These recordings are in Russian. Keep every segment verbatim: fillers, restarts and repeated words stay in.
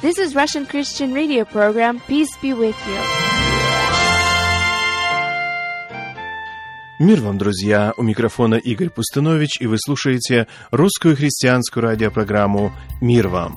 This is Russian Christian radio program. Peace be with you. Мир вам, друзья! У микрофона Игорь Пустынович, и вы слушаете русскую христианскую радиопрограмму «Мир вам».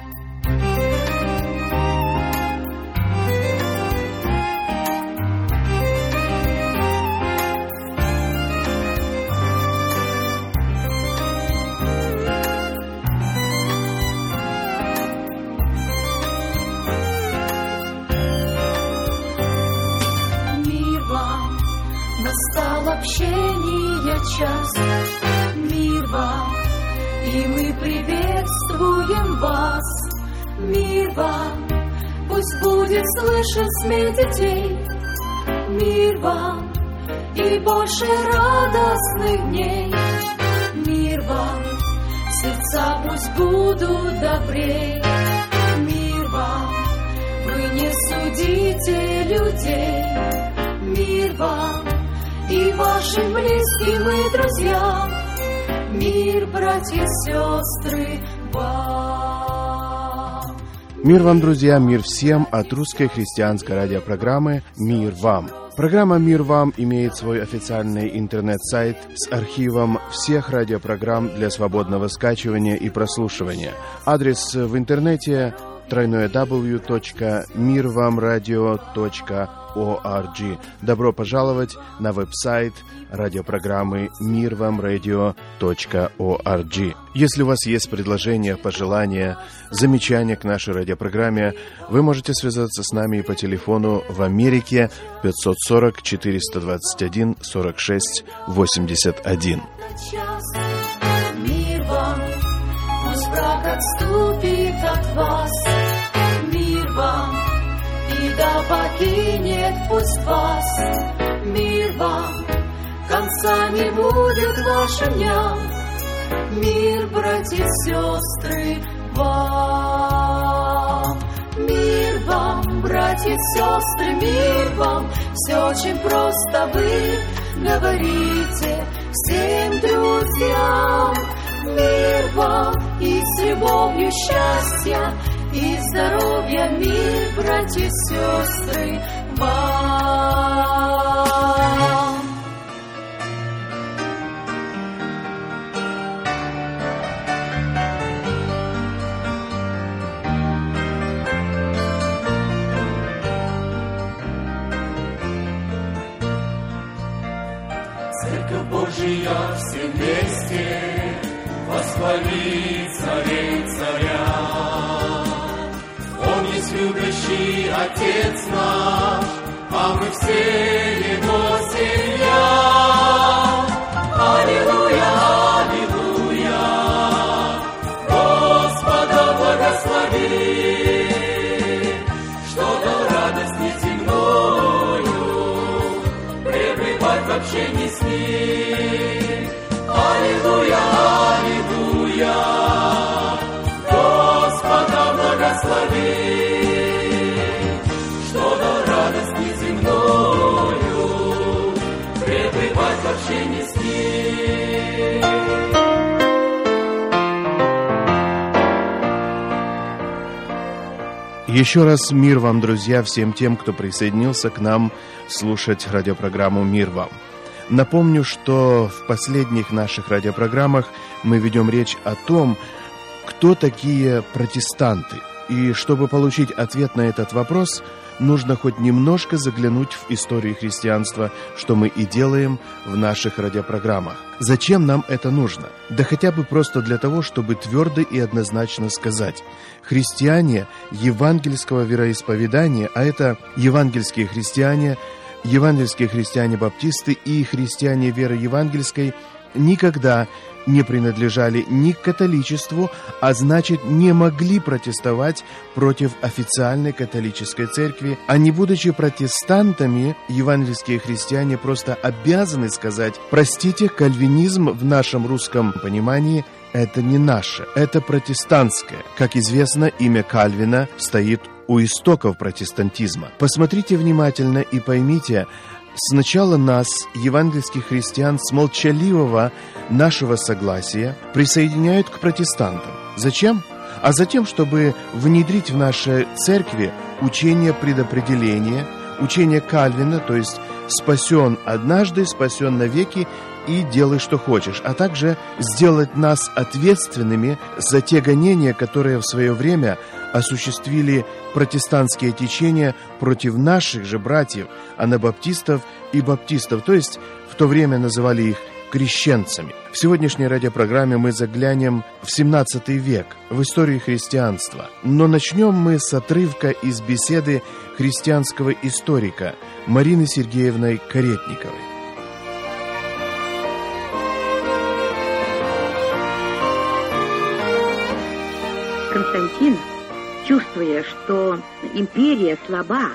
Общение час, мир вам, и мы приветствуем вас. Мир вам, пусть будет слышен смех детей. Мир вам, и больше радостных дней. Мир вам, сердца пусть будут добрей. Мир вам, вы не судите людей. Мир вам, и вашим близким и друзьям, мир, братья и сестры, вам. Мир вам, друзья, мир всем от русской христианской радиопрограммы «Мир вам». Программа «Мир вам» имеет свой официальный интернет-сайт с архивом всех радиопрограмм для свободного скачивания и прослушивания. Адрес в интернете дабл ю дабл ю дабл ю точка мир вам радио точка орг. Добро пожаловать на веб-сайт радиопрограммы мир вам радио точка орг. Если у вас есть предложения, пожелания, замечания к нашей радиопрограмме, вы можете связаться с нами по телефону в Америке пятьсот сорок четыреста двадцать один сорок шесть восемьдесят один. Мир вам, пусть враг отступит от вас. Мир вам, и да покинет пусть вас. Мир вам, конца не будет вашим дням. Мир, братья и сестры, вам. Мир вам, братья и сестры, мир вам. Все очень просто, вы говорите всем друзьям. Мир вам, и с любовью счастья и здоровья, мир, братья и сестры, вам. Церковь Божия все вместе восхвали царей царя. Он есть любящий Отец наш, а мы все Его семья. Аллилуйя, аллилуйя, Господа благослови, что дал радость неземною, пребывать в общении с Ним. Аллилуйя, аллилуйя, Господа благослови, что дал радость неземною, пребывать в общении с Ним. Еще раз мир вам, друзья, всем тем, кто присоединился к нам слушать радиопрограмму «Мир вам». Напомню, что в последних наших радиопрограммах мы ведем речь о том, кто такие протестанты. И чтобы получить ответ на этот вопрос, нужно хоть немножко заглянуть в историю христианства, что мы и делаем в наших радиопрограммах. Зачем нам это нужно? Да хотя бы просто для того, чтобы твердо и однозначно сказать: христиане евангельского вероисповедания, а это евангельские христиане, евангельские христиане-баптисты и христиане веры евангельской, никогда не принадлежали ни к католичеству, а значит, не могли протестовать против официальной католической церкви. А не будучи протестантами, евангельские христиане просто обязаны сказать: простите, кальвинизм в нашем русском понимании – это не наше, это протестантское. Как известно, имя Кальвина стоит у истоков протестантизма. Посмотрите внимательно и поймите, сначала нас, евангельских христиан, с молчаливого нашего согласия присоединяют к протестантам. Зачем? а затем, чтобы внедрить в наши церкви учение предопределения, учение Кальвина, то есть «спасен однажды, спасен навеки, и делай, что хочешь», а также сделать нас ответственными за те гонения, которые в свое время осуществили протестантские течения против наших же братьев, анабаптистов и баптистов, то есть в то время называли их крещенцами. В сегодняшней радиопрограмме мы заглянем в семнадцатый век, в историю христианства. Но начнем мы с отрывка из беседы христианского историка Марины Сергеевны Каретниковой. Константин, чувствуя, что империя слаба,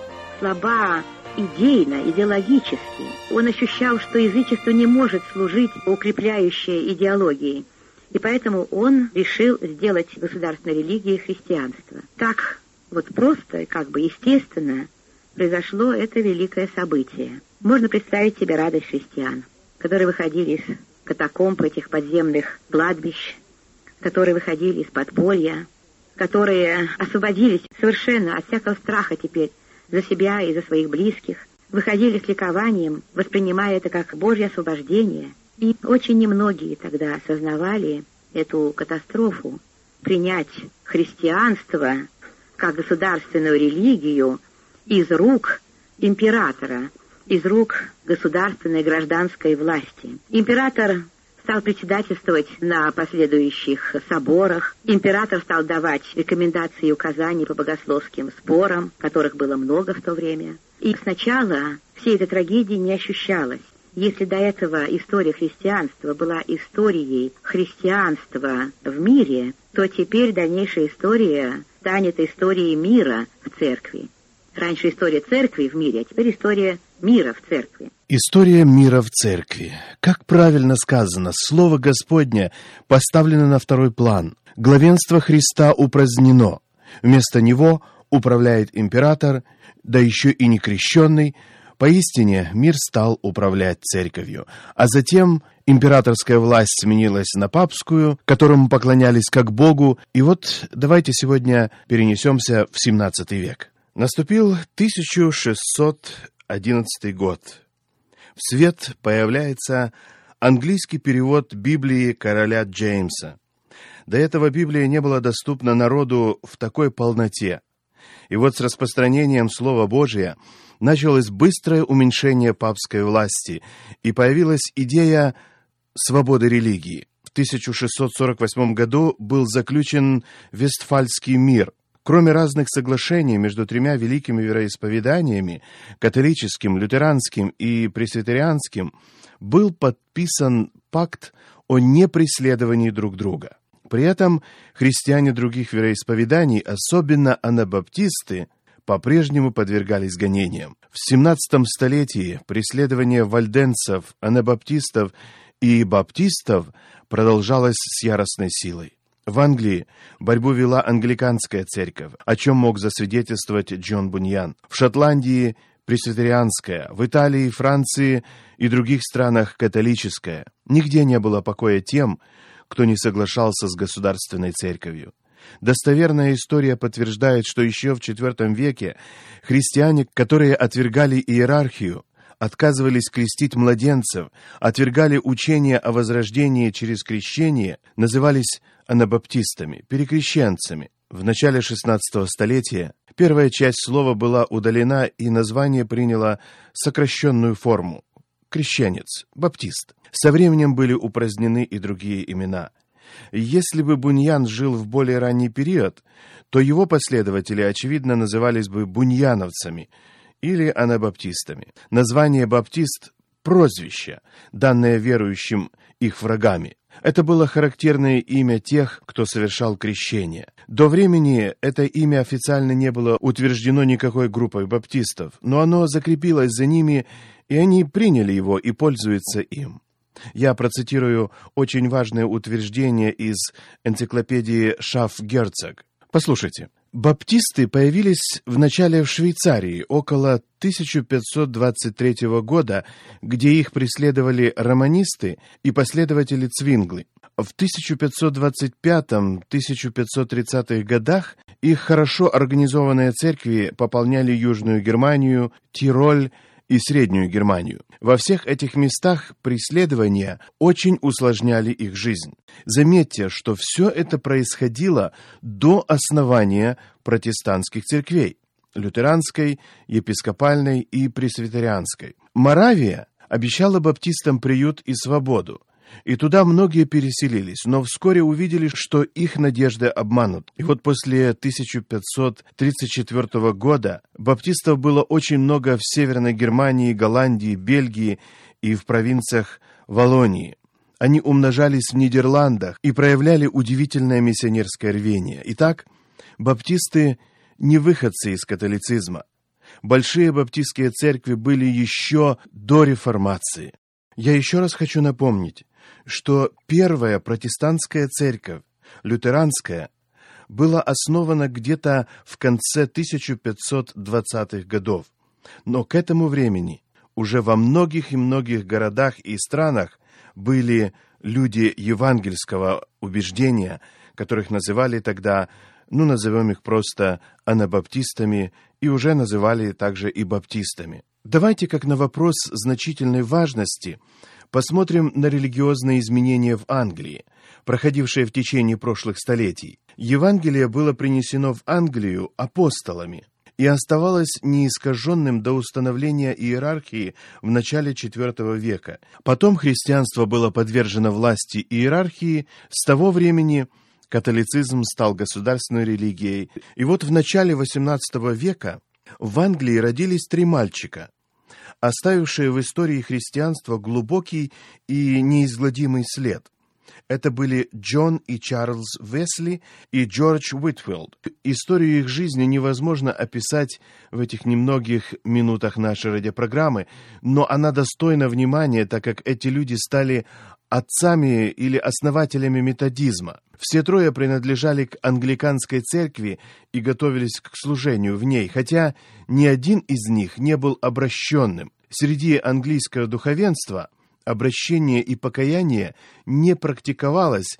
слаба идейно, идеологически, он ощущал, что язычество не может служить укрепляющей идеологией, и поэтому он решил сделать государственной религией христианство. Так вот просто и как бы естественно произошло это великое событие. Можно представить себе радость христиан, которые выходили из катакомб этих подземных кладбищ, которые выходили из подполья, которые освободились совершенно от всякого страха теперь за себя и за своих близких, выходили с ликованием, воспринимая это как Божье освобождение. И очень немногие тогда осознавали эту катастрофу, принять христианство как государственную религию из рук императора, из рук государственной гражданской власти. Император стал председательствовать на последующих соборах. Император стал давать рекомендации и указания по богословским спорам, которых было много в то время. И сначала всей этой трагедии не ощущалось. Если до этого история христианства была историей христианства в мире, то теперь дальнейшая история станет историей мира в церкви. Раньше история церкви в мире, а теперь история мира в церкви. История мира в церкви. Как правильно сказано, Слово Господне поставлено на второй план. Главенство Христа упразднено. Вместо него управляет император, да еще и не крещенный. Поистине мир стал управлять церковью. А затем императорская власть сменилась на папскую, которому поклонялись как Богу. И вот давайте сегодня перенесемся в семнадцатый век. Наступил тысяча шестьсот одиннадцатый год. В свет появляется английский перевод Библии короля Джеймса. До этого Библия не была доступна народу в такой полноте. И вот с распространением Слова Божия началось быстрое уменьшение папской власти, и появилась идея свободы религии. В тысяча шестьсот сорок восьмом году был заключен Вестфальский мир. Кроме разных соглашений между тремя великими вероисповеданиями, католическим, лютеранским и пресвитерианским, был подписан пакт о непреследовании друг друга. При этом христиане других вероисповеданий, особенно анабаптисты, по-прежнему подвергались гонениям. В семнадцатом столетии преследование вальденцев, анабаптистов и баптистов продолжалось с яростной силой. В Англии борьбу вела англиканская церковь, о чем мог засвидетельствовать Джон Буньян. В Шотландии – пресвитерианская, в Италии, Франции и других странах – католическая. Нигде не было покоя тем, кто не соглашался с государственной церковью. Достоверная история подтверждает, что еще в четвёртом веке христиане, которые отвергали иерархию, отказывались крестить младенцев, отвергали учение о возрождении через крещение, назывались анабаптистами, перекрещенцами. В начале шестнадцатого столетия первая часть слова была удалена, и название приняло сокращенную форму – крещенец, баптист. Со временем были упразднены и другие имена. Если бы Буньян жил в более ранний период, то его последователи, очевидно, назывались бы буньяновцами или анабаптистами. Название «баптист» – прозвище, данное верующим их врагами. Это было характерное имя тех, кто совершал крещение. До времени это имя официально не было утверждено никакой группой баптистов, но оно закрепилось за ними, и они приняли его и пользуются им. Я процитирую очень важное утверждение из энциклопедии Шаф-Герцог. Послушайте. Баптисты появились вначале в Швейцарии около тысяча пятьсот двадцать третьего года, где их преследовали романисты и последователи Цвинглы. В тысяча пятьсот двадцать пятом — тысяча пятьсот тридцатых годах их хорошо организованные церкви пополняли Южную Германию, Тироль и Среднюю Германию. Во всех этих местах преследования очень усложняли их жизнь. Заметьте, что все это происходило до основания протестантских церквей – лютеранской, епископальной и пресвитерианской. Моравия обещала баптистам приют и свободу, и туда многие переселились, но вскоре увидели, что их надежды обманут. И вот после тысяча пятьсот тридцать четвёртого года баптистов было очень много в Северной Германии, Голландии, Бельгии и в провинциях Валлонии. Они умножались в Нидерландах и проявляли удивительное миссионерское рвение. Итак, баптисты не выходцы из католицизма. Большие баптистские церкви были еще до реформации. Я еще раз хочу напомнить, что первая протестантская церковь, лютеранская, была основана где-то в конце тысяча пятьсот двадцатых годов. Но к этому времени уже во многих и многих городах и странах были люди евангельского убеждения, которых называли тогда, ну, назовем их просто анабаптистами, и уже называли также и баптистами. Давайте, как на вопрос значительной важности, посмотрим на религиозные изменения в Англии, проходившие в течение прошлых столетий. Евангелие было принесено в Англию апостолами и оставалось неискаженным до установления иерархии в начале четвёртого века. Потом христианство было подвержено власти иерархии, с того времени католицизм стал государственной религией. И вот в начале восемнадцатого века в Англии родились три мальчика, оставившие в истории христианства глубокий и неизгладимый след. Это были Джон и Чарльз Весли и Джордж Уитфилд. Историю их жизни невозможно описать в этих немногих минутах нашей радиопрограммы, но она достойна внимания, так как эти люди стали отцами или основателями методизма. Все трое принадлежали к англиканской церкви и готовились к служению в ней, хотя ни один из них не был обращенным. Среди английского духовенства обращение и покаяние не практиковалось,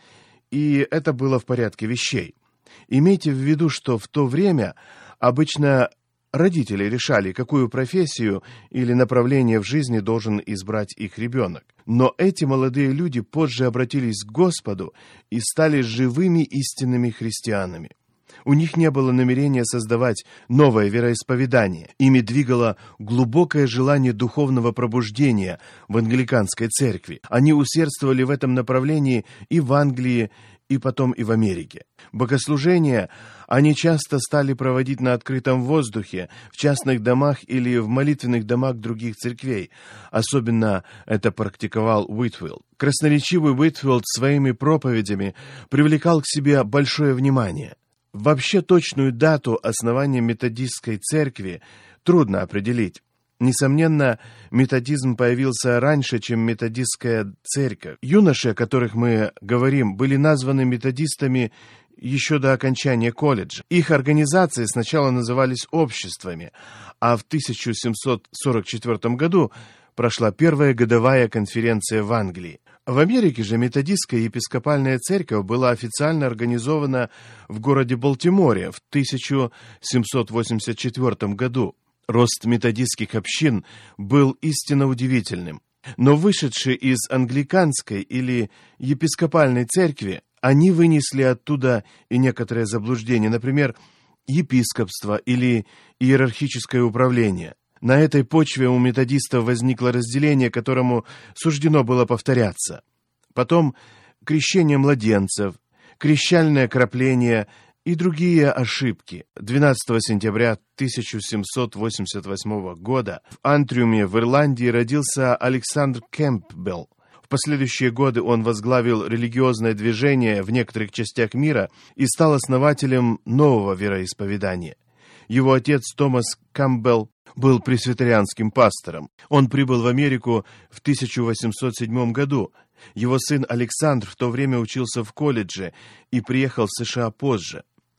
и это было в порядке вещей. Имейте в виду, что в то время обычно родители решали, какую профессию или направление в жизни должен избрать их ребенок. Но эти молодые люди позже обратились к Господу и стали живыми истинными христианами. У них не было намерения создавать новое вероисповедание. Ими двигало глубокое желание духовного пробуждения в англиканской церкви. Они усердствовали в этом направлении и в Англии, и потом и в Америке. Богослужения они часто стали проводить на открытом воздухе, в частных домах или в молитвенных домах других церквей. Особенно это практиковал Уитфилд. Красноречивый Уитфилд своими проповедями привлекал к себе большое внимание. Вообще точную дату основания методистской церкви трудно определить. Несомненно, методизм появился раньше, чем методистская церковь. Юноши, о которых мы говорим, были названы методистами еще до окончания колледжа. Их организации сначала назывались обществами, а в тысяча семьсот сорок четвёртом году прошла первая годовая конференция в Англии. В Америке же методистская епископальная церковь была официально организована в городе Балтиморе в тысяча семьсот восемьдесят четвёртом году. Рост методистских общин был истинно удивительным. Но вышедшие из англиканской или епископальной церкви, они вынесли оттуда и некоторые заблуждения, например, епископство или иерархическое управление. На этой почве у методистов возникло разделение, которому суждено было повторяться. Потом крещение младенцев, крещальное крапление и другие ошибки. двенадцатого сентября тысяча семьсот восемьдесят восьмого года в Антриуме в Ирландии родился Александр Кэмпбелл. В последующие годы он возглавил религиозное движение в некоторых частях мира и стал основателем нового вероисповедания. Его отец Томас Кэмпбелл был пресвитерианским пастором. Он прибыл в Америку в тысяча восемьсот седьмом году. Его сын Александр в то время учился в колледже и приехал в США позже.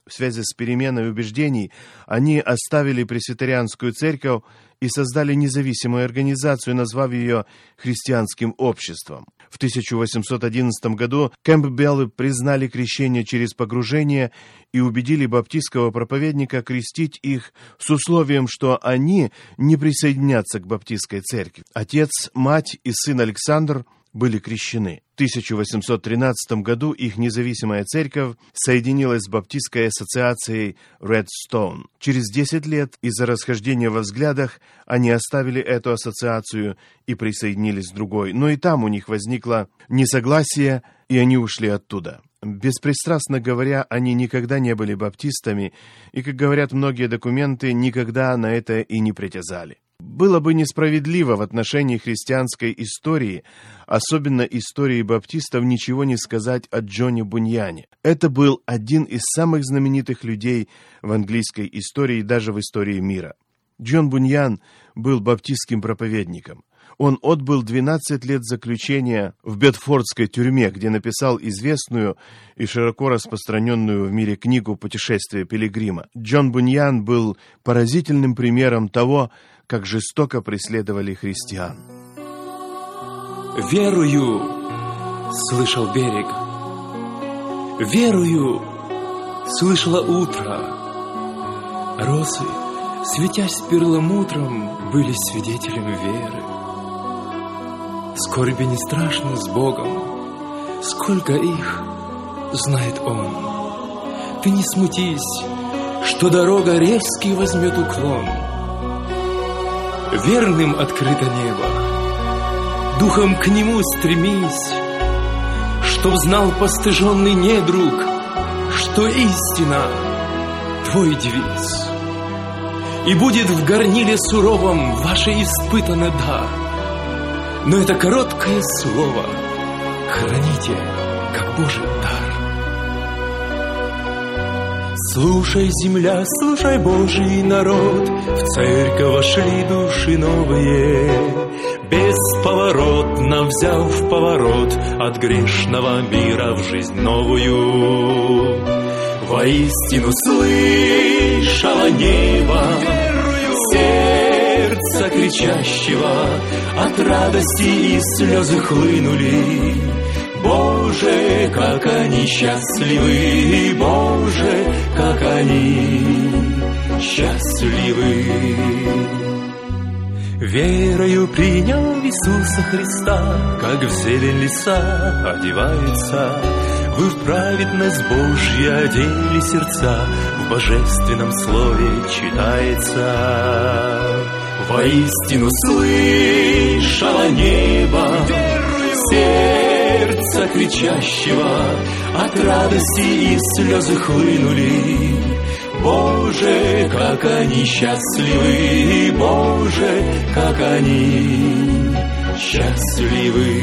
в связи с переменой убеждений, они оставили пресвитерианскую церковь и создали независимую организацию, назвав ее христианским обществом. В тысяча восемьсот одиннадцатом году Кэмпбеллы признали крещение через погружение и убедили баптистского проповедника крестить их с условием, что они не присоединятся к баптистской церкви. Отец, мать и сын Александр были крещены. В тысяча восемьсот тринадцатом году их независимая церковь соединилась с баптистской ассоциацией Redstone. Через десять лет из-за расхождения во взглядах они оставили эту ассоциацию и присоединились к другой. Но и там у них возникло несогласие, и они ушли оттуда. Беспристрастно говоря, они никогда не были баптистами, и, как говорят многие документы, никогда на это и не притязали. Было бы несправедливо в отношении христианской истории, особенно истории баптистов, ничего не сказать о Джоне Буньяне. Это был один из самых знаменитых людей в английской истории, даже в истории мира. Джон Буньян был баптистским проповедником. Он отбыл двенадцать лет заключения в Бедфордской тюрьме, где написал известную и широко распространенную в мире книгу «Путешествие пилигрима». Джон Буньян был поразительным примером того, как жестоко преследовали христиан. «Верую», — слышал берег. «Верую», — слышало утро. Росы, светясь перламутром, были свидетелями веры. Скорби не страшны с Богом, сколько их знает Он. Ты не смутись, что дорога резкий возьмет уклон. Верным открыто небо, духом к нему стремись, чтоб знал постыженный недруг, что истина твой девиз. И будет в горниле суровом ваше испытанный дар. Но это короткое слово храните, как Божий дар. Слушай, земля, слушай, Божий народ, в церковь вошли души новые, бесповоротно взяв поворот от грешного мира в жизнь новую. Воистину слышало небо сердца кричащего, от радости и слезы хлынули. Боже, как они счастливы, Боже, как они счастливы. Верою принял Иисуса Христа, как в зелень леса одевается, вы в праведность Божью одели сердца, в божественном слове читается. Воистину слышало небо сердца кричащего, от радости и слезы хлынули. Боже, как они счастливы, Боже, как они счастливы.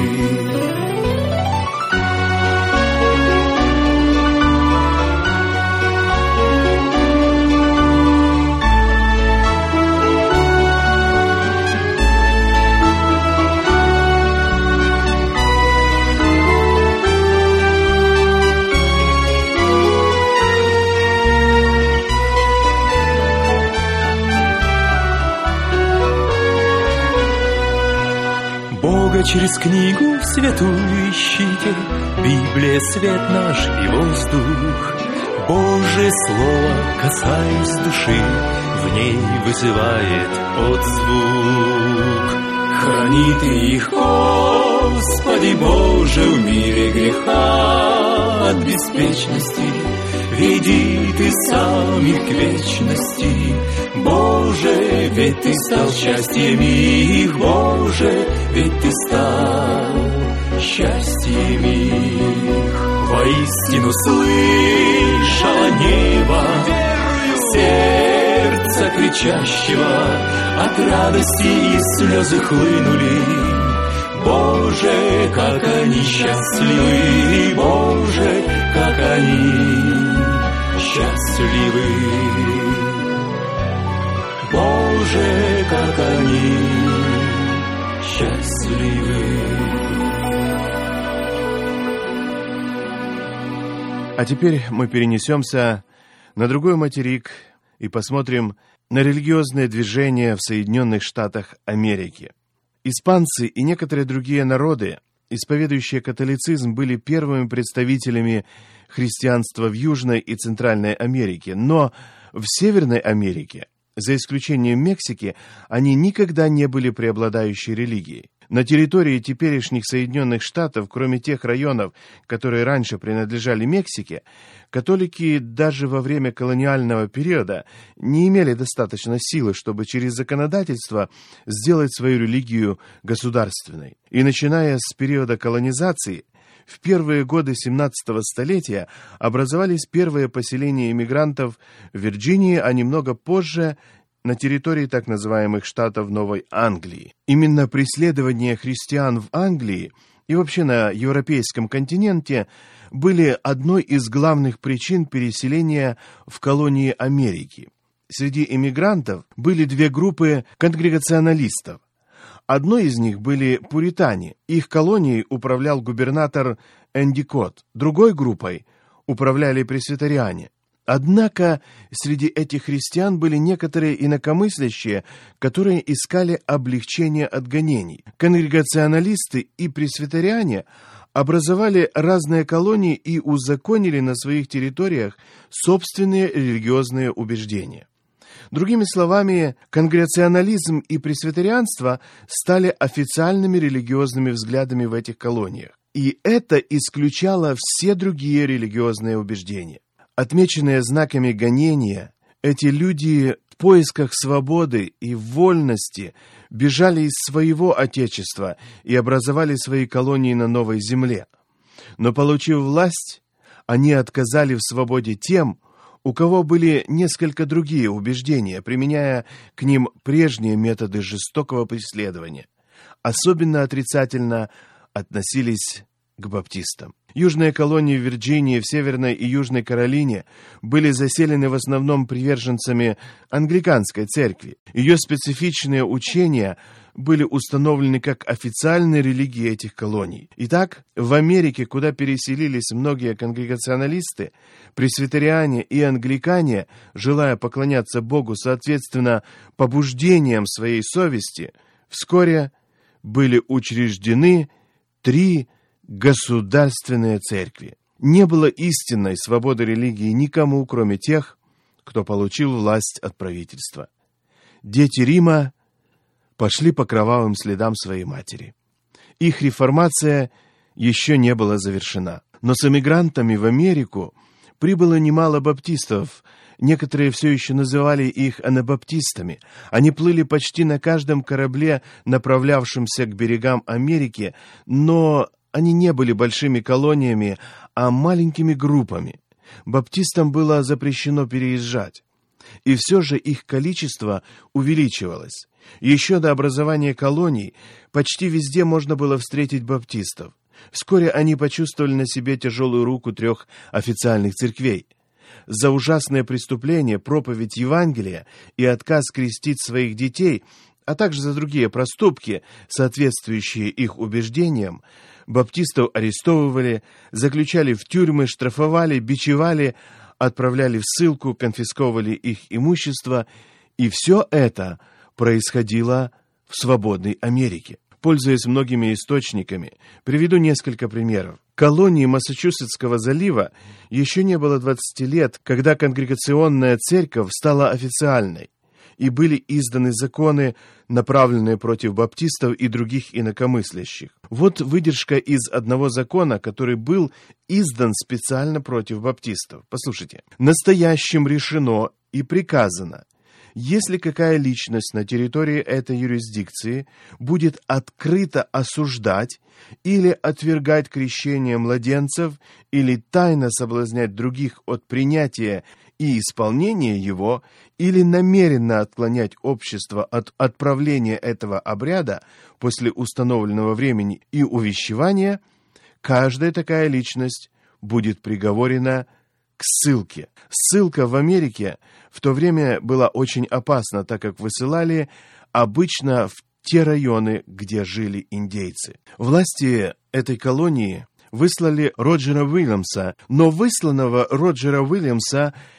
Через книгу святую ищите, Библия — свет наш и воздух. Божье слово, касаясь души, в ней вызывает отзвук. Хранит их, Господи Боже, в мире греха от беспечности, веди Ты сам их к вечности. Боже, ведь Ты стал счастьем их, Боже, ведь Ты стал счастьем их. Воистину слышало небо сердца кричащего, от радости и слезы хлынули. Боже, как они счастливы, Боже, как они счастливы. Боже, как они счастливы. А теперь мы перенесемся на другой материк и посмотрим на религиозное движение в Соединенных Штатах Америки. Испанцы и некоторые другие народы, исповедующие католицизм, были первыми представителями христианства в Южной и Центральной Америке, но в Северной Америке, за исключением Мексики, они никогда не были преобладающей религией. На территории теперешних Соединенных Штатов, кроме тех районов, которые раньше принадлежали Мексике, католики даже во время колониального периода не имели достаточно силы, чтобы через законодательство сделать свою религию государственной. И начиная с периода колонизации, в первые годы семнадцатого столетия образовались первые поселения иммигрантов в Вирджинии, а немного позже на территории так называемых штатов Новой Англии. Именно преследования христиан в Англии и вообще на европейском континенте были одной из главных причин переселения в колонии Америки. Среди иммигрантов были две группы конгрегационалистов. Одной из них были пуритане. Их колонией управлял губернатор Эндикот. Другой группой управляли пресвитериане. Однако среди этих христиан были некоторые инакомыслящие, которые искали облегчения от гонений. Конгрегационалисты и пресвитериане образовали разные колонии и узаконили на своих территориях собственные религиозные убеждения. Другими словами, конгрегационализм и пресвитерианство стали официальными религиозными взглядами в этих колониях. И это исключало все другие религиозные убеждения. Отмеченные знаками гонения, эти люди в поисках свободы и вольности бежали из своего отечества и образовали свои колонии на новой земле. Но, получив власть, они отказали в свободе тем, у кого были несколько другие убеждения, применяя к ним прежние методы жестокого преследования. Особенно отрицательно относились к баптистам. Южные колонии в Вирджинии, в Северной и Южной Каролине были заселены в основном приверженцами англиканской церкви. Ее специфичные учения были установлены как официальные религии этих колоний. Итак, в Америке, куда переселились многие конгрегационалисты, пресвитериане и англикане, желая поклоняться Богу соответственно побуждениям своей совести, вскоре были учреждены три государственные церкви. Не было истинной свободы религии никому, кроме тех, кто получил власть от правительства. Дети Рима пошли по кровавым следам своей матери. Их реформация еще не была завершена. Но с эмигрантами в Америку прибыло немало баптистов. Некоторые все еще называли их анабаптистами. Они плыли почти на каждом корабле, направлявшемся к берегам Америки, но они не были большими колониями, а маленькими группами. Баптистам было запрещено переезжать. И все же их количество увеличивалось. Еще до образования колоний почти везде можно было встретить баптистов. Вскоре они почувствовали на себе тяжелую руку трех официальных церквей. За ужасное преступление, проповедь Евангелия и отказ крестить своих детей, а также за другие проступки, соответствующие их убеждениям, баптистов арестовывали, заключали в тюрьмы, штрафовали, бичевали, отправляли в ссылку, конфисковывали их имущество, и все это происходило в свободной Америке. Пользуясь многими источниками, приведу несколько примеров. Колонии Массачусетского залива еще не было двадцати лет, когда конгрегационная церковь стала официальной, и были изданы законы, направленные против баптистов и других инакомыслящих. Вот выдержка из одного закона, который был издан специально против баптистов. Послушайте. «Настоящим решено и приказано, если какая личность на территории этой юрисдикции будет открыто осуждать или отвергать крещение младенцев или тайно соблазнять других от принятия и исполнения его, или намеренно отклонять общество от отправления этого обряда после установленного времени и увещевания, каждая такая личность будет приговорена к ссылке». Ссылка в Америке в то время была очень опасна, так как высылали обычно в те районы, где жили индейцы. Власти этой колонии выслали Роджера Уильямса, но высланного Роджера Уильямса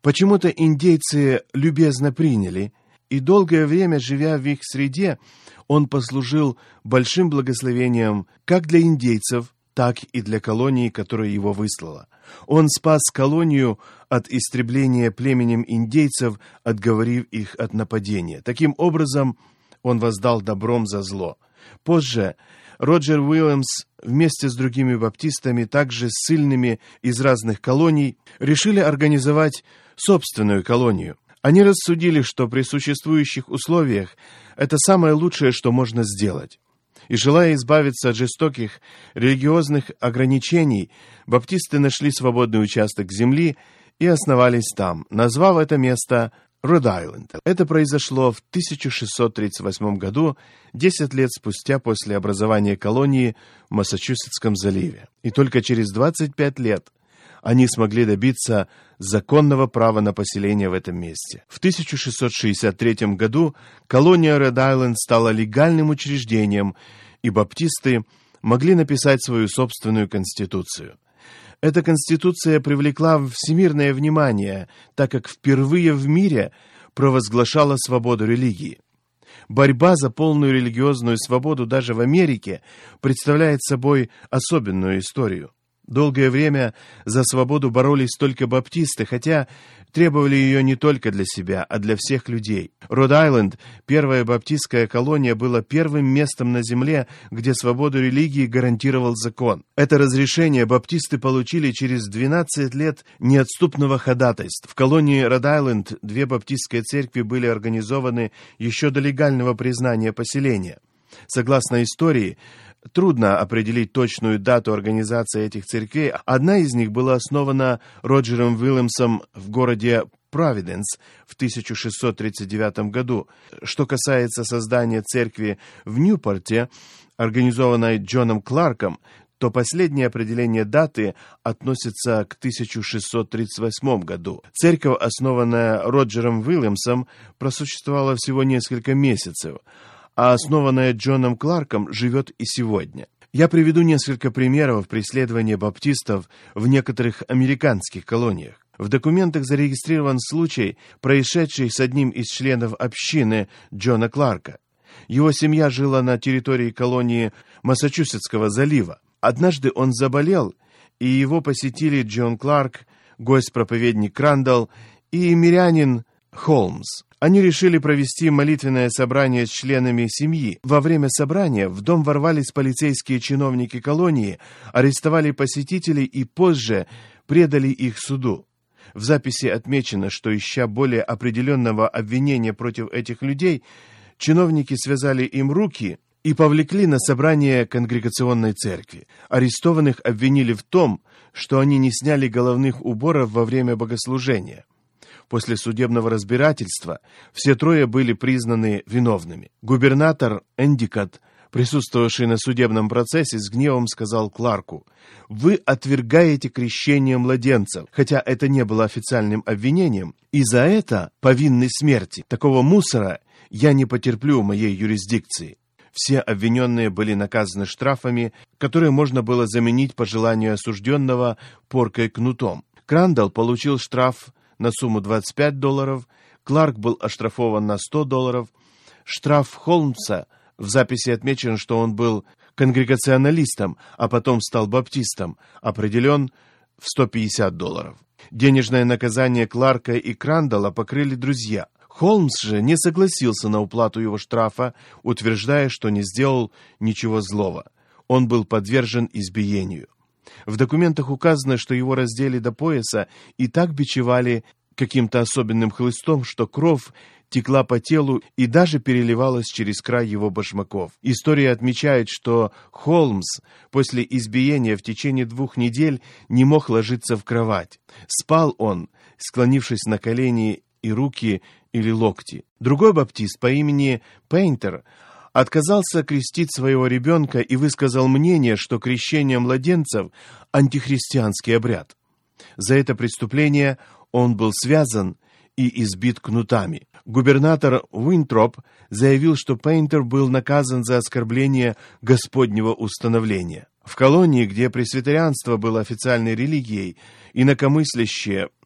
почему-то индейцы любезно приняли, и долгое время, живя в их среде, он послужил большим благословением как для индейцев, так и для колонии, которая его выслала. Он спас колонию от истребления племенем индейцев, отговорив их от нападения. Таким образом, он воздал добром за зло. Позже Роджер Уильямс вместе с другими баптистами, также ссыльными из разных колоний, решили организовать собственную колонию. Они рассудили, что при существующих условиях это самое лучшее, что можно сделать. И, желая избавиться от жестоких религиозных ограничений, баптисты нашли свободный участок земли и основались там, назвав это место Род-Айленд. Это произошло в тысяча шестьсот тридцать восьмом году, десять лет спустя после образования колонии в Массачусетском заливе. И только через двадцать пять лет они смогли добиться законного права на поселение в этом месте. В тысяча шестьсот шестьдесят третьем году колония Род-Айленд стала легальным учреждением, и баптисты могли написать свою собственную конституцию. Эта конституция привлекла всемирное внимание, так как впервые в мире провозглашала свободу религии. Борьба за полную религиозную свободу даже в Америке представляет собой особенную историю. Долгое время за свободу боролись только баптисты, хотя требовали ее не только для себя, а для всех людей. Род-Айленд, первая баптистская колония, была первым местом на земле, где свободу религии гарантировал закон. Это разрешение баптисты получили через двенадцать лет неотступного ходатайства. В колонии Род-Айленд две баптистские церкви были организованы еще до легального признания поселения. Согласно истории, трудно определить точную дату организации этих церквей. Одна из них была основана Роджером Уильямсом в городе Провиденс в тысяча шестьсот тридцать девятом году. Что касается создания церкви в Ньюпорте, организованной Джоном Кларком, то последнее определение даты относится к тысяча шестьсот тридцать восьмому году. Церковь, основанная Роджером Уильямсом, просуществовала всего несколько месяцев, а основанная Джоном Кларком живет и сегодня. Я приведу несколько примеров преследования баптистов в некоторых американских колониях. В документах зарегистрирован случай, происшедший с одним из членов общины Джона Кларка. Его семья жила на территории колонии Массачусетского залива. Однажды он заболел, и его посетили Джон Кларк, гость-проповедник Крандалл и мирянин Холмс. Они решили провести молитвенное собрание с членами семьи. Во время собрания в дом ворвались полицейские чиновники колонии, арестовали посетителей и позже предали их суду. В записи отмечено, что, ища более определенного обвинения против этих людей, чиновники связали им руки и повлекли на собрание конгрегационной церкви. Арестованных обвинили в том, что они не сняли головных уборов во время богослужения. После судебного разбирательства все трое были признаны виновными. Губернатор Эндикот, присутствовавший на судебном процессе, с гневом сказал Кларку: «Вы отвергаете крещение младенцев, хотя это не было официальным обвинением, и за это повинны смерти. Такого мусора я не потерплю в моей юрисдикции». Все обвиненные были наказаны штрафами, которые можно было заменить по желанию осужденного поркой кнутом. Крандалл получил штраф на сумму двадцать пять долларов, Кларк был оштрафован на сто долларов. Штраф Холмса, в записи отмечено, что он был конгрегационалистом, а потом стал баптистом, определен в сто пятьдесят долларов. Денежное наказание Кларка и Крандалла покрыли друзья. Холмс же не согласился на уплату его штрафа, утверждая, что не сделал ничего злого. Он был подвержен избиению. В документах указано, что его раздели до пояса и так бичевали каким-то особенным хлыстом, что кровь текла по телу и даже переливалась через край его башмаков. История отмечает, что Холмс после избиения в течение двух недель не мог ложиться в кровать. Спал он, склонившись на колени и руки или локти. Другой баптист по имени Пейнтер отказался крестить своего ребенка и высказал мнение, что крещение младенцев – антихристианский обряд. За это преступление он был связан и избит кнутами. Губернатор Уинтроп заявил, что Пейнтер был наказан за оскорбление Господнего установления. В колонии, где пресвитерианство было официальной религией, инакомыслящие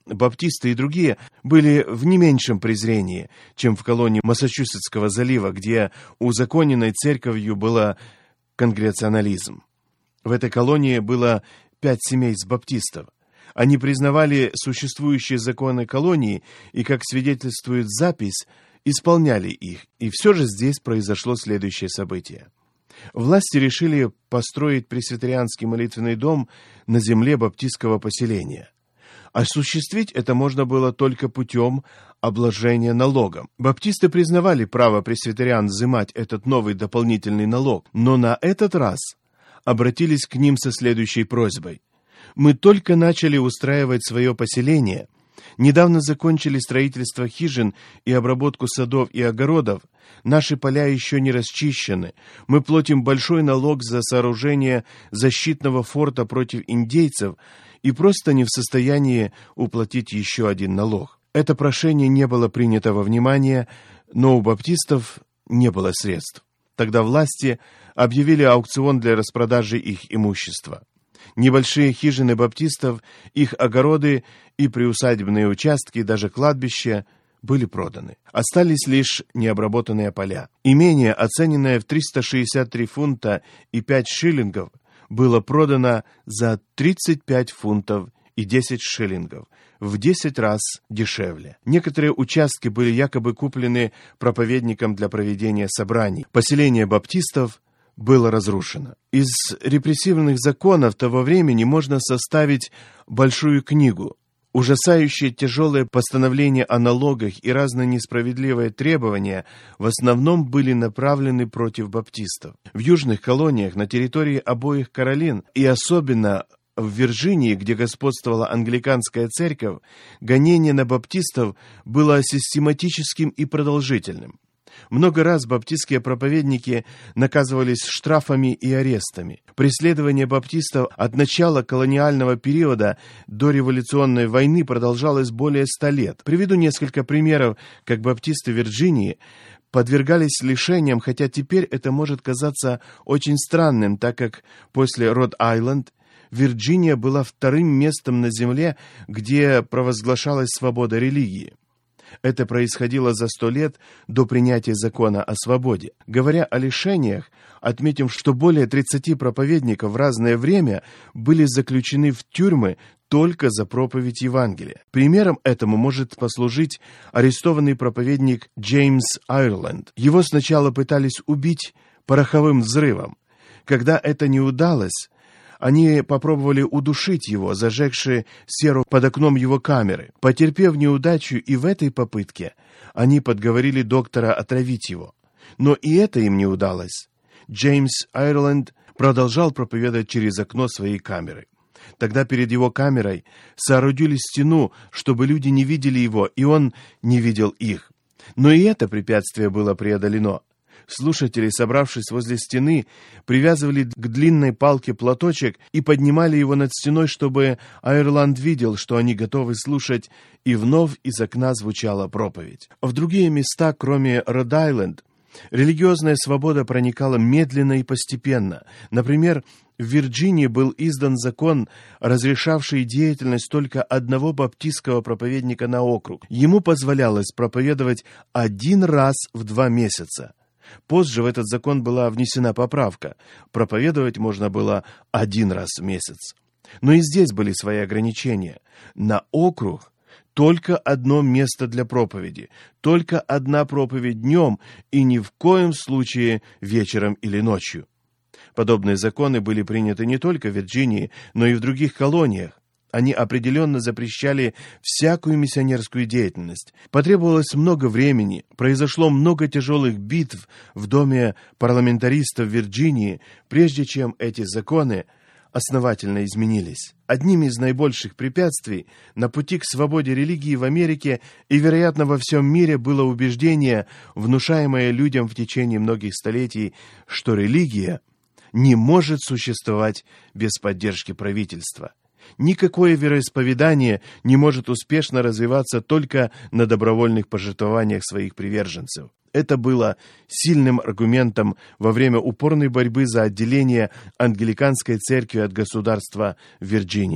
баптисты и другие, были в не меньшем презрении, чем в колонии Массачусетского залива, где узаконенной церковью был конгрегационализм. В этой колонии было пять семей с баптистов. Они признавали существующие законы колонии и, как свидетельствует запись, исполняли их. И все же здесь произошло следующее событие. Власти решили построить пресвитерианский молитвенный дом на земле баптистского поселения. Осуществить это можно было только путем обложения налогом. Баптисты признавали право пресвитериан взимать этот новый дополнительный налог, но на этот раз обратились к ним со следующей просьбой. «Мы только начали устраивать свое поселение, недавно закончили строительство хижин и обработку садов и огородов, наши поля еще не расчищены, мы платим большой налог за сооружение защитного форта против индейцев и просто не в состоянии уплатить еще один налог». Это прошение не было принято во внимание, но у баптистов не было средств. Тогда власти объявили аукцион для распродажи их имущества. Небольшие хижины баптистов, их огороды и приусадебные участки, даже кладбища были проданы. Остались лишь необработанные поля. Имение, оцененное в триста шестьдесят три фунта и пять шиллингов, было продано за тридцать пять фунтов и десять шиллингов, в десять раз дешевле. Некоторые участки были якобы куплены проповедником для проведения собраний. Поселение баптистов было разрушено. Из репрессивных законов того времени можно составить большую книгу. Ужасающие тяжелые постановления о налогах и разные несправедливые требования в основном были направлены против баптистов. В южных колониях на территории обоих Каролин и особенно в Вирджинии, где господствовала англиканская церковь, гонение на баптистов было систематическим и продолжительным. Много раз баптистские проповедники наказывались штрафами и арестами. Преследование баптистов от начала колониального периода до революционной войны продолжалось более ста лет. Приведу несколько примеров, как баптисты Вирджинии подвергались лишениям, хотя теперь это может казаться очень странным, так как после Род-Айленд Вирджиния была вторым местом на земле, где провозглашалась свобода религии. Это происходило за сто лет до принятия закона о свободе. Говоря о лишениях, отметим, что более тридцати проповедников в разное время были заключены в тюрьмы только за проповедь Евангелия. Примером этому может послужить арестованный проповедник Джеймс Айрленд. Его сначала пытались убить пороховым взрывом. Когда это не удалось, они попробовали удушить его, зажегши серу под окном его камеры. Потерпев неудачу и в этой попытке, они подговорили доктора отравить его. Но и это им не удалось. Джеймс Айрленд продолжал проповедовать через окно своей камеры. Тогда перед его камерой соорудили стену, чтобы люди не видели его, и он не видел их. Но и это препятствие было преодолено. Слушатели, собравшись возле стены, привязывали к длинной палке платочек и поднимали его над стеной, чтобы Айрланд видел, что они готовы слушать, и вновь из окна звучала проповедь. В другие места, кроме Род-Айленд, религиозная свобода проникала медленно и постепенно. Например, в Вирджинии был издан закон, разрешавший деятельность только одного баптистского проповедника на округ. Ему позволялось проповедовать один раз в два месяца. Позже в этот закон была внесена поправка. Проповедовать можно было один раз в месяц. Но и здесь были свои ограничения. На округ только одно место для проповеди, только одна проповедь днем и ни в коем случае вечером или ночью. Подобные законы были приняты не только в Вирджинии, но и в других колониях. Они определенно запрещали всякую миссионерскую деятельность. Потребовалось много времени, произошло много тяжелых битв в доме парламентаристов Вирджинии, прежде чем эти законы основательно изменились. Одним из наибольших препятствий на пути к свободе религии в Америке и, вероятно, во всем мире было убеждение, внушаемое людям в течение многих столетий, что религия не может существовать без поддержки правительства. Никакое вероисповедание не может успешно развиваться только на добровольных пожертвованиях своих приверженцев. Это было сильным аргументом во время упорной борьбы за отделение англиканской церкви от государства в Вирджинии.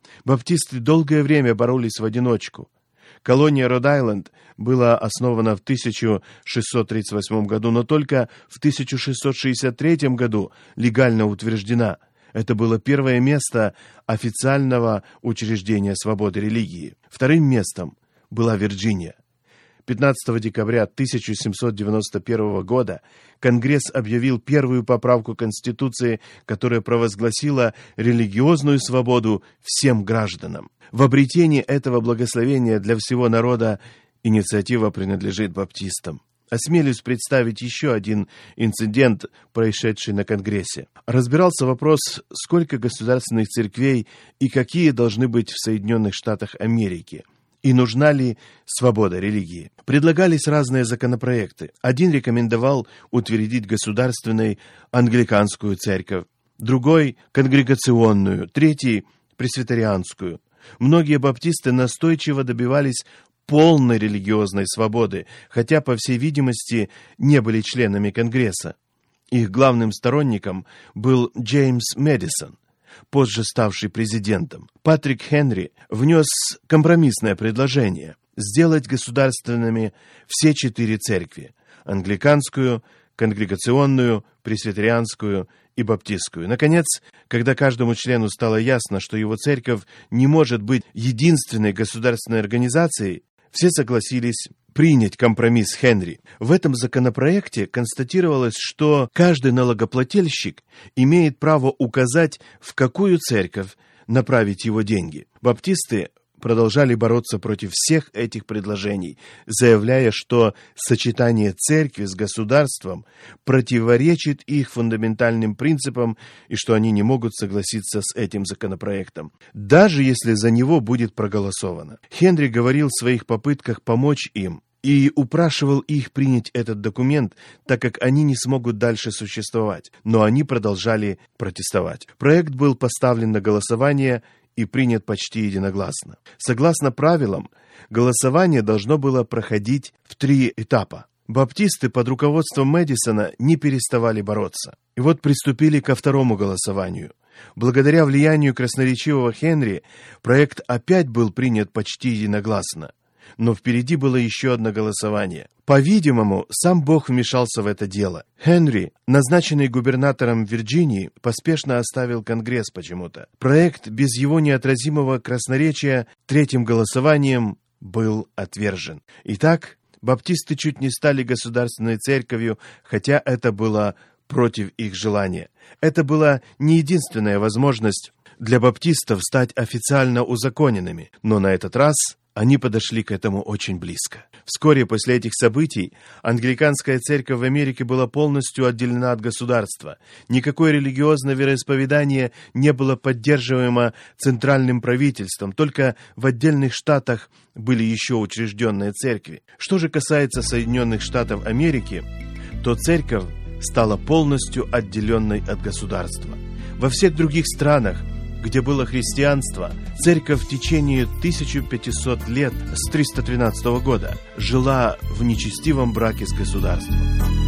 Баптисты долгое время боролись в одиночку. Колония Род-Айленд была основана в тысяча шестьсот тридцать восьмом году, но только в тысяча шестьсот шестьдесят третьем году легально утверждена. Это было первое место официального учреждения свободы религии. Вторым местом была Вирджиния. пятнадцатого декабря тысяча семьсот девяносто первого года Конгресс объявил первую поправку Конституции, которая провозгласила религиозную свободу всем гражданам. В обретении этого благословения для всего народа инициатива принадлежит баптистам. Осмелюсь представить еще один инцидент, происшедший на Конгрессе. Разбирался вопрос, сколько государственных церквей и какие должны быть в Соединенных Штатах Америки, и нужна ли свобода религии. Предлагались разные законопроекты. Один рекомендовал утвердить государственной англиканскую церковь, другой – конгрегационную, третий – пресвитерианскую. Многие баптисты настойчиво добивались полной религиозной свободы, хотя, по всей видимости, не были членами Конгресса. Их главным сторонником был Джеймс Мэдисон, позже ставший президентом. Патрик Хенри внес компромиссное предложение сделать государственными все четыре церкви – англиканскую, конгрегационную, пресвитерианскую и баптистскую. Наконец, когда каждому члену стало ясно, что его церковь не может быть единственной государственной организацией, все согласились принять компромисс Хенри. В этом законопроекте констатировалось, что каждый налогоплательщик имеет право указать, в какую церковь направить его деньги. Баптисты продолжали бороться против всех этих предложений, заявляя, что сочетание церкви с государством противоречит их фундаментальным принципам и что они не могут согласиться с этим законопроектом, даже если за него будет проголосовано. Хенри говорил в своих попытках помочь им и упрашивал их принять этот документ, так как они не смогут дальше существовать, но они продолжали протестовать. Проект был поставлен на голосование и принят почти единогласно. Согласно правилам, голосование должно было проходить в три этапа. Баптисты под руководством Мэдисона не переставали бороться. И вот приступили ко второму голосованию. Благодаря влиянию красноречивого Хенри проект опять был принят почти единогласно. Но впереди было еще одно голосование. По-видимому, сам Бог вмешался в это дело. Хенри, назначенный губернатором Вирджинии, поспешно оставил Конгресс почему-то. Проект без его неотразимого красноречия третьим голосованием был отвержен. Итак, баптисты чуть не стали государственной церковью, хотя это было против их желания. Это была не единственная возможность для баптистов стать официально узаконенными, но на этот раз они подошли к этому очень близко. Вскоре после этих событий англиканская церковь в Америке была полностью отделена от государства. Никакое религиозное вероисповедание не было поддерживаемо центральным правительством, только в отдельных штатах были еще учрежденные церкви. Что же касается Соединенных Штатов Америки, то церковь стала полностью отделенной от государства. Во всех других странах, где было христианство, церковь в течение тысяча пятьсот лет с триста тринадцатого года жила в нечестивом браке с государством.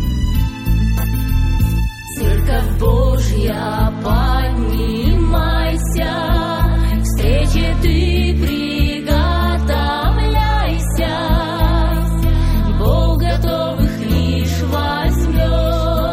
Церковь Божья, поднимайся, встрече ты приготовляйся, Бог готовых лишь возьмет.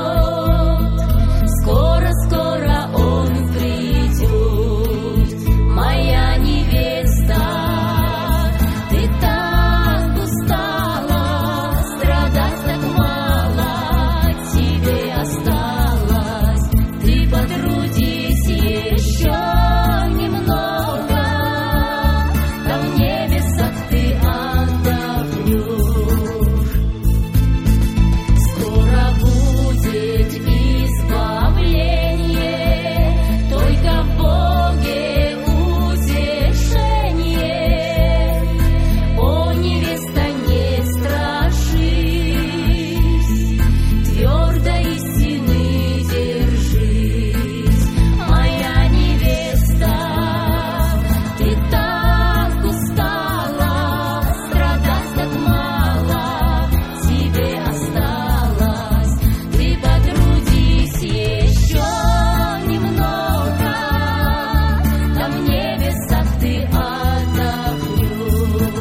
Скоро-скоро Он придет, моя невеста. Ты так устала, страдать так мало тебе осталось. Ты потрудись, ты отдохнешь.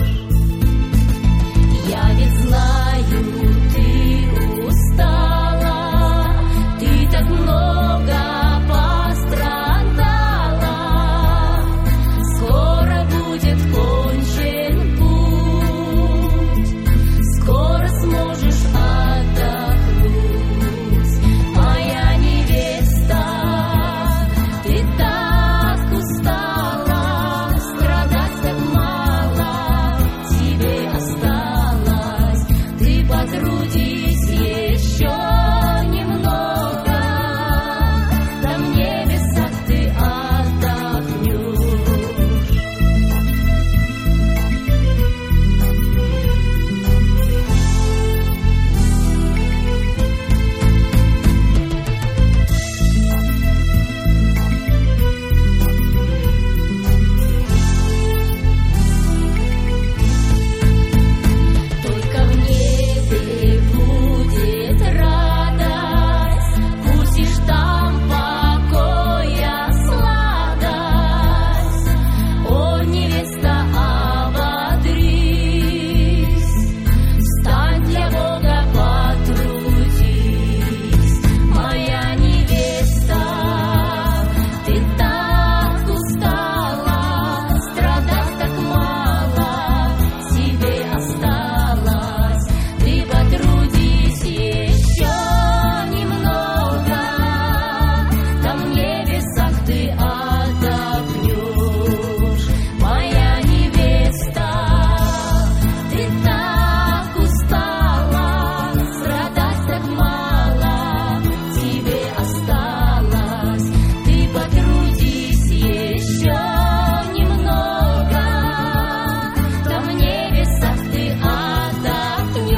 Я ведь знаю, ты устала, ты так много пострадала. Скоро будет кончен путь, скоро сможешь отдохнуть. Моя невеста, ты так устала, страдать так мало тебе осталось. Ты потрудись еще немного, там в небесах ты отдохнешь. Только в небе будет радость, вкусишь там покоя сладость. О, невеста, ободрись, встань для Бога, потрудись. Моя невеста, ты так устала, страдать так мало тебе осталось. Ты потрудись еще немного, там в небесах ты отдохнешь. Моя невеста, ты так устала, страдать так мало тебе осталось. Ты потрудись еще немного, там в небесах ты отдохнешь.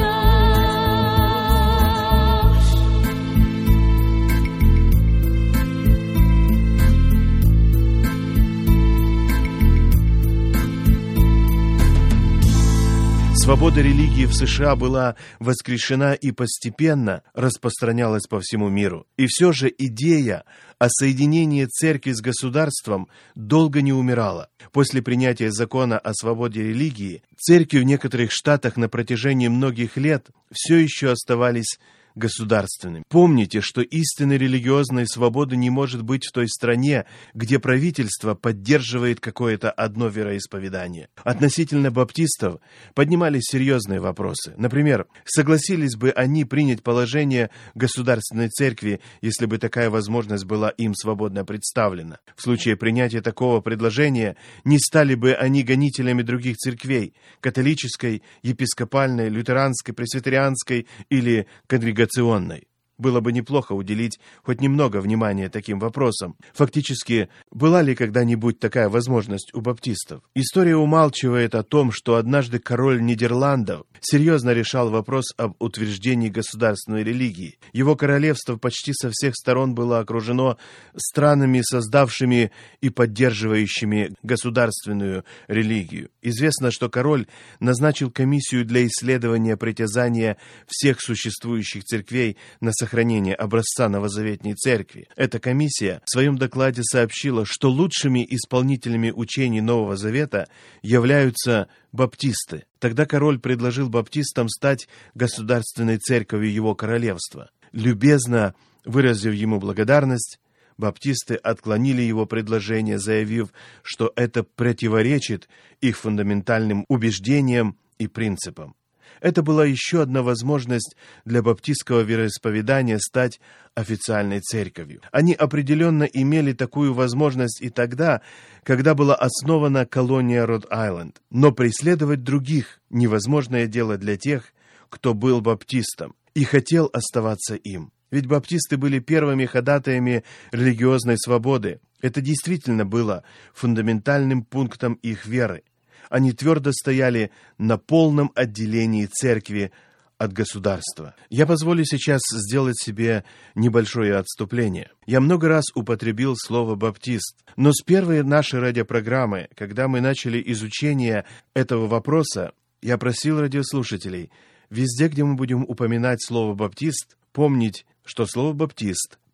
Свобода религии в США была воскрешена и постепенно распространялась по всему миру. И все же идея о соединении церкви с государством долго не умирала. После принятия закона о свободе религии, церкви в некоторых штатах на протяжении многих лет все еще оставались государственными. Помните, что истинной религиозной свободы не может быть в той стране, где правительство поддерживает какое-то одно вероисповедание. Относительно баптистов поднимались серьезные вопросы. Например, согласились бы они принять положение государственной церкви, если бы такая возможность была им свободно представлена? В случае принятия такого предложения не стали бы они гонителями других церквей – католической, епископальной, лютеранской, пресвитерианской или конгрегационной. Было бы неплохо уделить хоть немного внимания таким вопросам. Фактически, была ли когда-нибудь такая возможность у баптистов? История умалчивает о том, что однажды король Нидерландов серьезно решал вопрос об утверждении государственной религии. Его королевство почти со всех сторон было окружено странами, создавшими и поддерживающими государственную религию. Известно, что король назначил комиссию для исследования притязания всех существующих церквей на сохранение образца новозаветней церкви. Эта комиссия в своем докладе сообщила, что лучшими исполнителями учений Нового Завета являются баптисты. Тогда король предложил баптистам стать государственной церковью его королевства. Любезно выразив ему благодарность, баптисты отклонили его предложение, заявив, что это противоречит их фундаментальным убеждениям и принципам. Это была еще одна возможность для баптистского вероисповедания стать официальной церковью. Они определенно имели такую возможность и тогда, когда была основана колония Род-Айленд. Но преследовать других – невозможное дело для тех, кто был баптистом и хотел оставаться им. Ведь баптисты были первыми ходатаями религиозной свободы. Это действительно было фундаментальным пунктом их веры. Они твердо стояли на полном отделении церкви от государства. Я позволю сейчас сделать себе небольшое отступление. Я много раз употребил слово «баптист», но с первой нашей радиопрограммы, когда мы начали изучение этого вопроса, я просил радиослушателей, везде, где мы будем упоминать слово «баптист», помнить, что слово «баптист»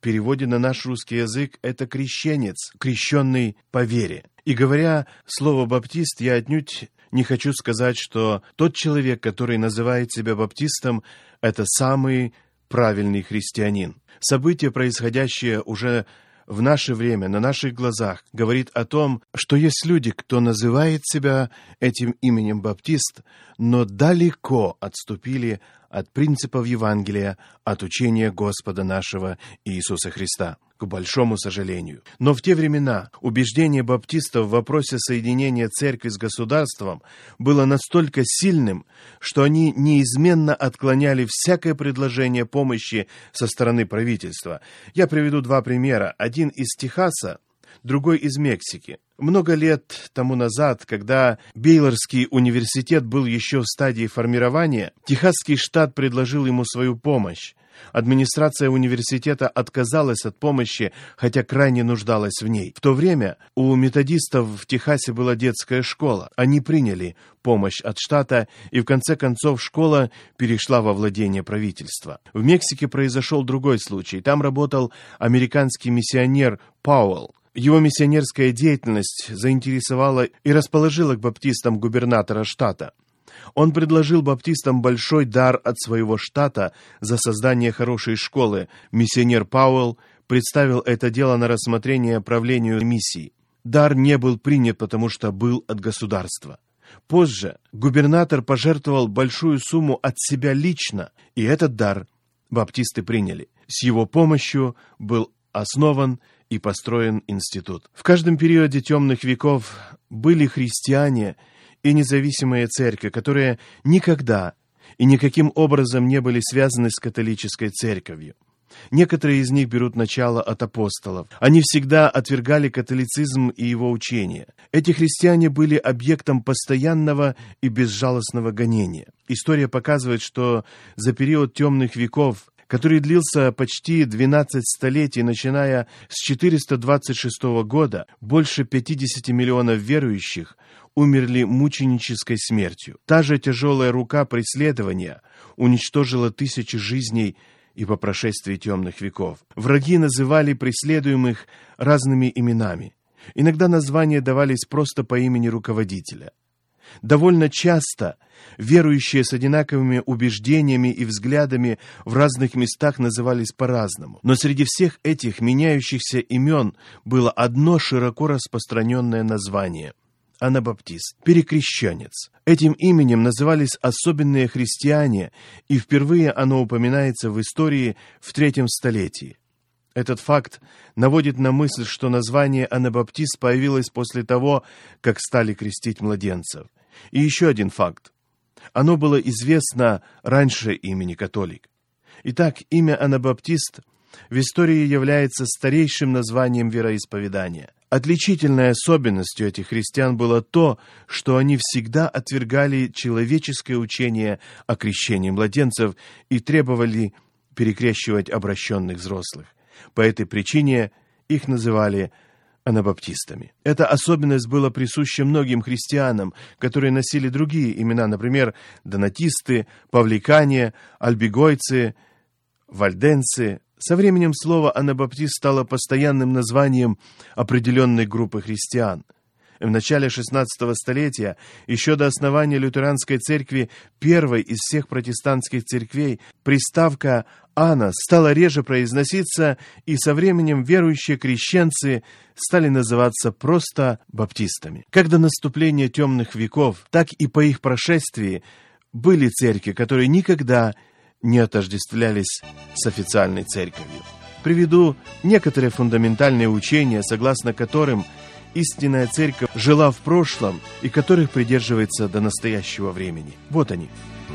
переводе на наш русский язык это крещенец, крещенный по вере. И говоря слово «баптист», я отнюдь не хочу сказать, что тот человек, который называет себя баптистом, это самый правильный христианин. Событие, происходящее уже в наше время, на наших глазах, говорит о том, что есть люди, кто называет себя этим именем баптист, но далеко отступили от принципов Евангелия, от учения Господа нашего Иисуса Христа, к большому сожалению. Но в те времена убеждение баптистов в вопросе соединения церкви с государством было настолько сильным, что они неизменно отклоняли всякое предложение помощи со стороны правительства. Я приведу два примера. Один из Техаса, другой из Мексики. Много лет тому назад, когда Бейлорский университет был еще в стадии формирования, Техасский штат предложил ему свою помощь. Администрация университета отказалась от помощи, хотя крайне нуждалась в ней. В то время у методистов в Техасе была детская школа. Они приняли помощь от штата, и в конце концов школа перешла во владение правительства. В Мексике произошел другой случай. Там работал американский миссионер Пауэлл. Его миссионерская деятельность заинтересовала и расположила к баптистам губернатора штата. Он предложил баптистам большой дар от своего штата за создание хорошей школы. Миссионер Пауэлл представил это дело на рассмотрение правлению миссии. Дар не был принят, потому что был от государства. Позже губернатор пожертвовал большую сумму от себя лично, и этот дар баптисты приняли. С его помощью был основан и построен институт. В каждом периоде темных веков были христиане и независимые церкви, которые никогда и никаким образом не были связаны с католической церковью. Некоторые из них берут начало от апостолов. Они всегда отвергали католицизм и его учение. Эти христиане были объектом постоянного и безжалостного гонения. История показывает, что за период темных веков, который длился почти двенадцать столетий, начиная с четыреста двадцать шестого года, больше пятьдесят миллионов верующих умерли мученической смертью. Та же тяжелая рука преследования уничтожила тысячи жизней и по прошествии темных веков. Враги называли преследуемых разными именами. Иногда названия давались просто по имени руководителя. Довольно часто верующие с одинаковыми убеждениями и взглядами в разных местах назывались по-разному. Но среди всех этих меняющихся имен было одно широко распространенное название – анабаптист, перекрещенец. Этим именем назывались особенные христиане, и впервые оно упоминается в истории в третьем столетии. Этот факт наводит на мысль, что название анабаптист появилось после того, как стали крестить младенцев. И еще один факт. Оно было известно раньше имени католик. Итак, имя анабаптист в истории является старейшим названием вероисповедания. Отличительной особенностью этих христиан было то, что они всегда отвергали человеческое учение о крещении младенцев и требовали перекрещивать обращенных взрослых. По этой причине их называли анабаптистами. Эта особенность была присуща многим христианам, которые носили другие имена, например, донатисты, павликане, альбигойцы, вальденцы. Со временем слово «анабаптист» стало постоянным названием определенной группы христиан. В начале шестнадцатого столетия, еще до основания лютеранской церкви, первой из всех протестантских церквей, приставка «ана» стала реже произноситься, и со временем верующие крещенцы стали называться просто баптистами. Как до наступления темных веков, так и по их прошествии были церкви, которые никогда не отождествлялись с официальной церковью. Приведу некоторые фундаментальные учения, согласно которым истинная церковь жила в прошлом и которых придерживается до настоящего времени. Вот они.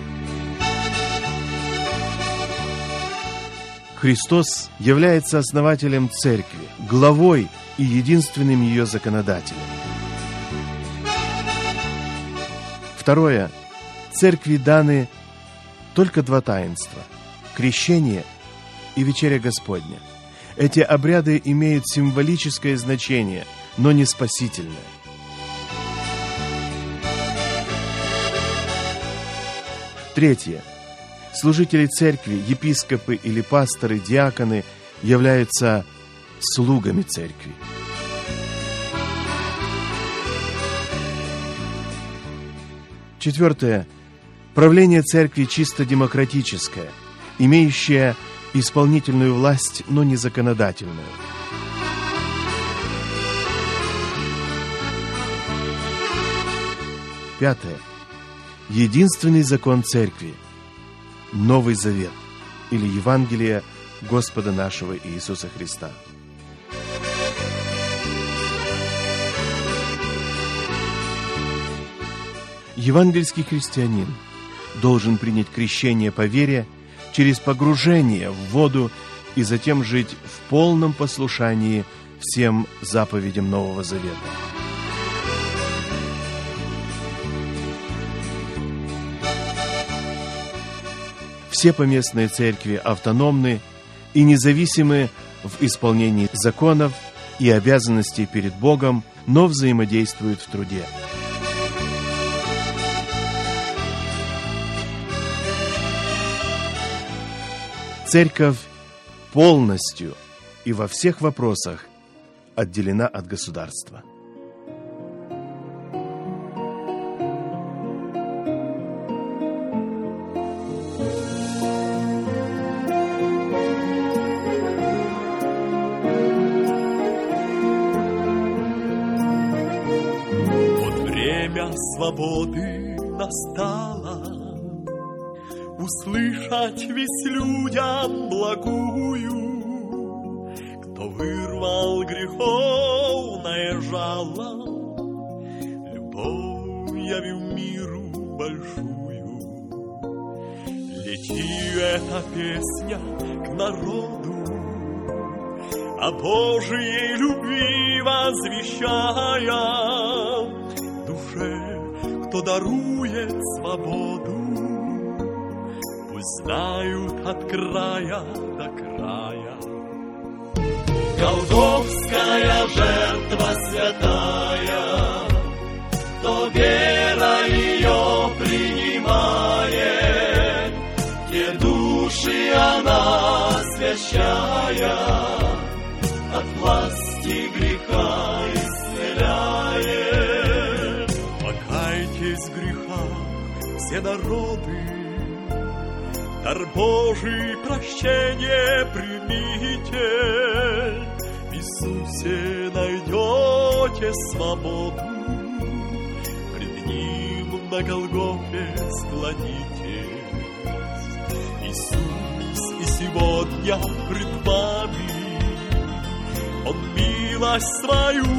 Христос является основателем церкви, главой и единственным ее законодателем. Второе. Церкви даны только два таинства – крещение и вечеря Господня. Эти обряды имеют символическое значение, но не спасительное. Третье. Служители церкви, епископы или пасторы, диаконы являются слугами церкви. Четвертое. Правление церкви чисто демократическое, имеющее исполнительную власть, но не законодательную. Пятое. Единственный закон церкви – Новый Завет или Евангелие Господа нашего Иисуса Христа. Евангельский христианин должен принять крещение по вере через погружение в воду и затем жить в полном послушании всем заповедям Нового Завета. Все поместные церкви автономны и независимы в исполнении законов и обязанностей перед Богом, но взаимодействуют в труде. Церковь полностью и во всех вопросах отделена от государства. Свободы настала, услышать весь людям благую, кто вырвал греховное жало, любовь явил миру большую. Лети эта песня к народу, о Божьей любви возвещая, душе, кто дарует свободу, пусть знают от края до края. Голгофская жертва святая, кто вера ее принимает, те души она освящая, от власти греха исцеляет. Покайтесь в грехах все народы, дар Божий прощение примите, в Иисусе найдете свободу, пред Ним на Голгофе склонитесь. Иисус и сегодня пред вами, Он милость свою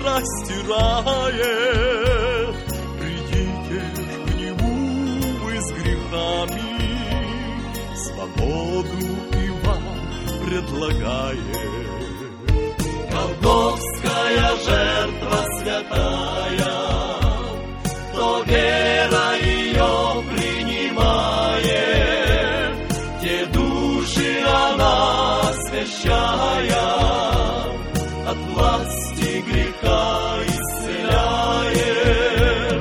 простирает. Придите ж к Нему вы с грехами, свободу и вам предлагает. Голгофская жертва святая, кто вера ее принимает, те души она освящая, от власти греха исцеляет.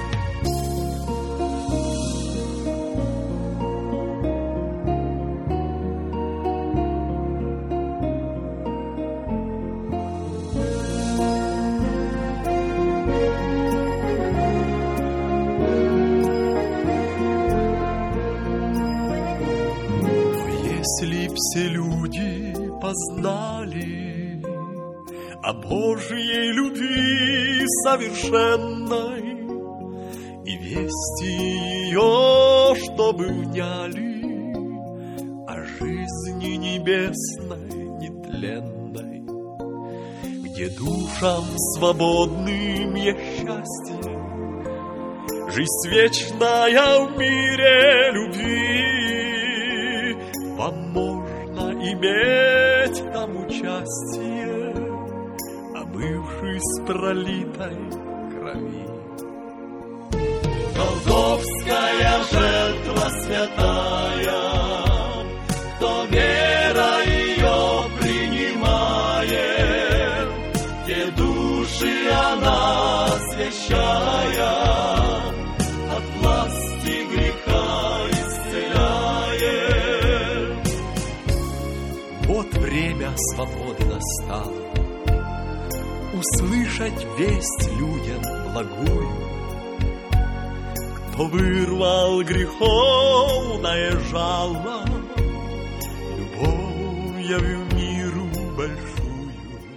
Но если б все люди познали о Божьей любви совершенной и вести ее, чтобы вняли, о жизни небесной, нетленной, где душам свободным есть счастье, жизнь вечная в мире любви, вам можно иметь там участие, обывшись пролитой крови. Голгофская жертва святая, кто вера ее принимает, те души она освящая, от власти греха исцеляет. Вот время свободы настала. Услышать весть людям благую, кто вырвал греховное жало, любовью миру большую.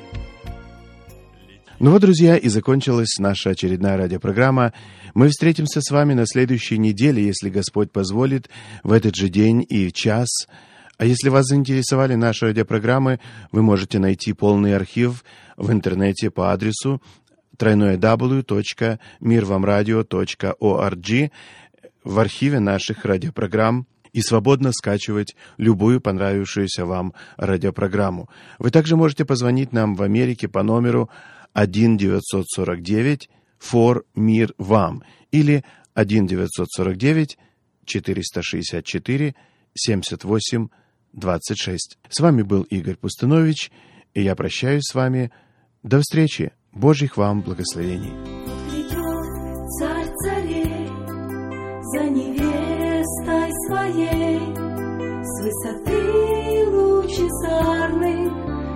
Ну вот, друзья, и закончилась наша очередная радиопрограмма. Мы встретимся с вами на следующей неделе, если Господь позволит, в этот же день и час. А если вас заинтересовали наши радиопрограммы, вы можете найти полный архив в интернете по адресу дабл ю дабл ю дабл ю точка мир вам радио точка орг в архиве наших радиопрограмм и свободно скачивать любую понравившуюся вам радиопрограмму. Вы также можете позвонить нам в Америке по номеру один девятьсот сорок девять фор мир вам или один девятьсот сорок девять четыреста шестьдесят четыре семьдесят восемь двадцать шесть. С вами был Игорь Пустынович, и я прощаюсь с вами. До встречи. Божьих вам благословений. Придет царь царей за невестой своей с высоты лучезарных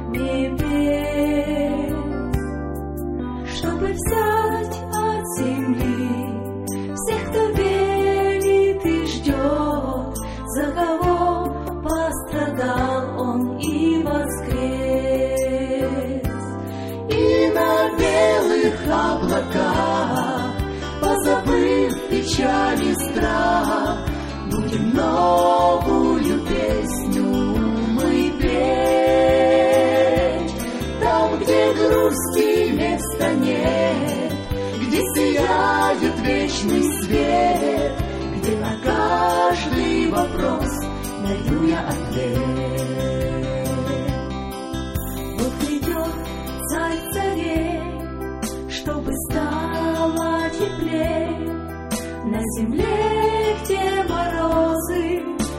небес, чтобы взять от земли всех, кто верит и ждет, за кого пострадал он и воскрес. И на белых облаках, позабыв печаль и страх, будем новую песню мы петь. Там, где грусти места нет, где сияет вечный свет, где на каждый вопрос найду я ответ. Вот придет царь царей, чтобы стало теплей на земле, где морозы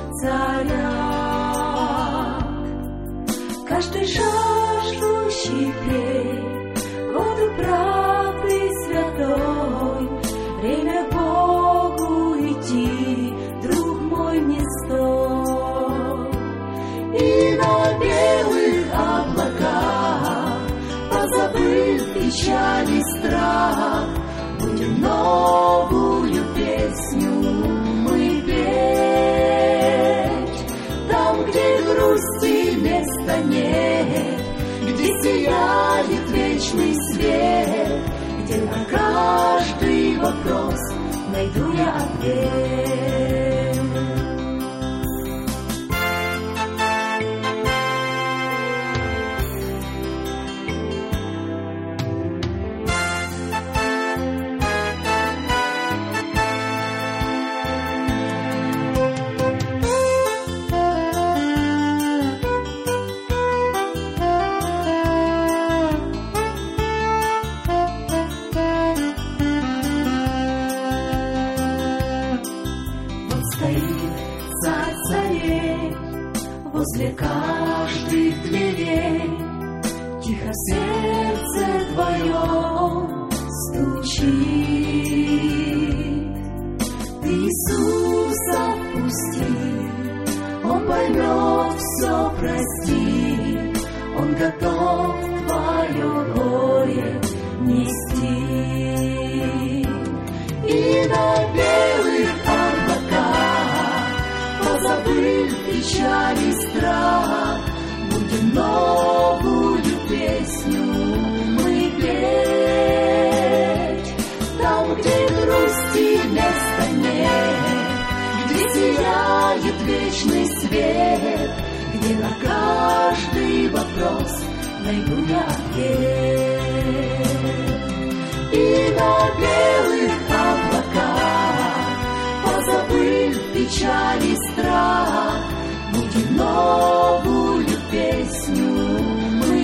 царят. Каждый жаждущий пей воду правды святой, время к Богу идти, друг мой, не стой. И на белых облаках, позабыв печаль и страх, будем новую песню мы петь. Там, где грусти места нет, где сияет вечный свет, где на каждый вопрос найду я ответ. Возле каждых дверей тихо сердце твое стучит. Ты Иисуса впусти, Он поймет, все простит, Он готов твое горе нести. И на белых облаках, позабыв печаль и страх, будем новую песню мы петь. Там, где грусти места нет, где сияет вечный свет, где на каждый вопрос найду я ответ. И на белых облаках, позабыв печаль и страх, будем новую песню мы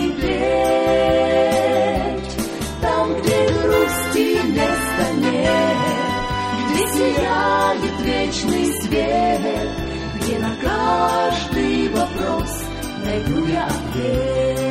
петь. Там, где грусти места нет, где сияет вечный свет, где на каждый вопрос найду я ответ.